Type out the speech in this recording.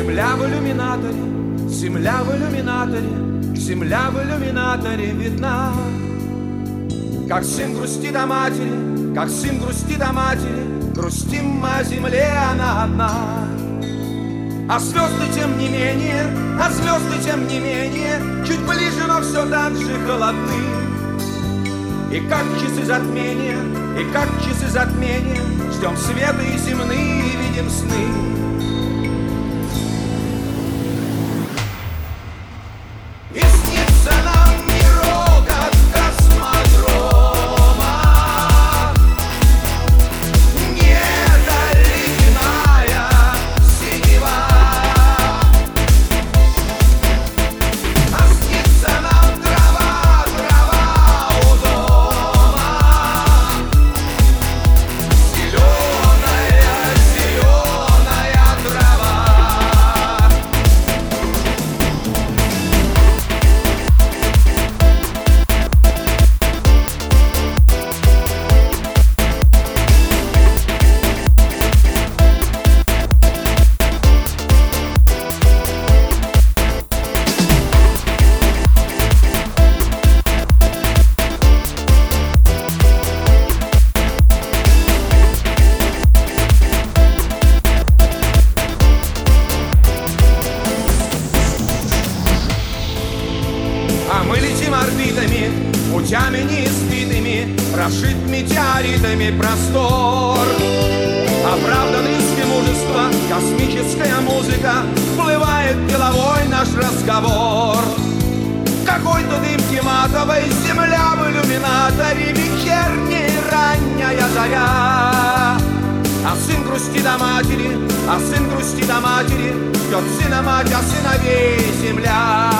Земля в иллюминаторе, земля в иллюминаторе, земля в иллюминаторе видна. Как сын грустит о матери, как сын грустит о матери, грустим мы о земле, она одна. А звезды тем не менее, а звезды тем не менее, чуть ближе, но все так же холодны. И как часы затмения, и как часы затмения, ждем света и земные, и видим сны. И снится нам мирок от космодрома, недоледяная синева. А снится нам трава, трава у дома, зеленая, зеленая трава. А мы летим орбитами, путями неизведанными, прошит метеоритами простор. Оправдан иск мужества, космическая музыка, вплывает деловой наш разговор. Какой-то дымки матовой, земля в иллюминаторе, вечерняя ранняя заря. А сын грустит о матери, а сын грустит о матери, ждет сына мать, а сыновей земля.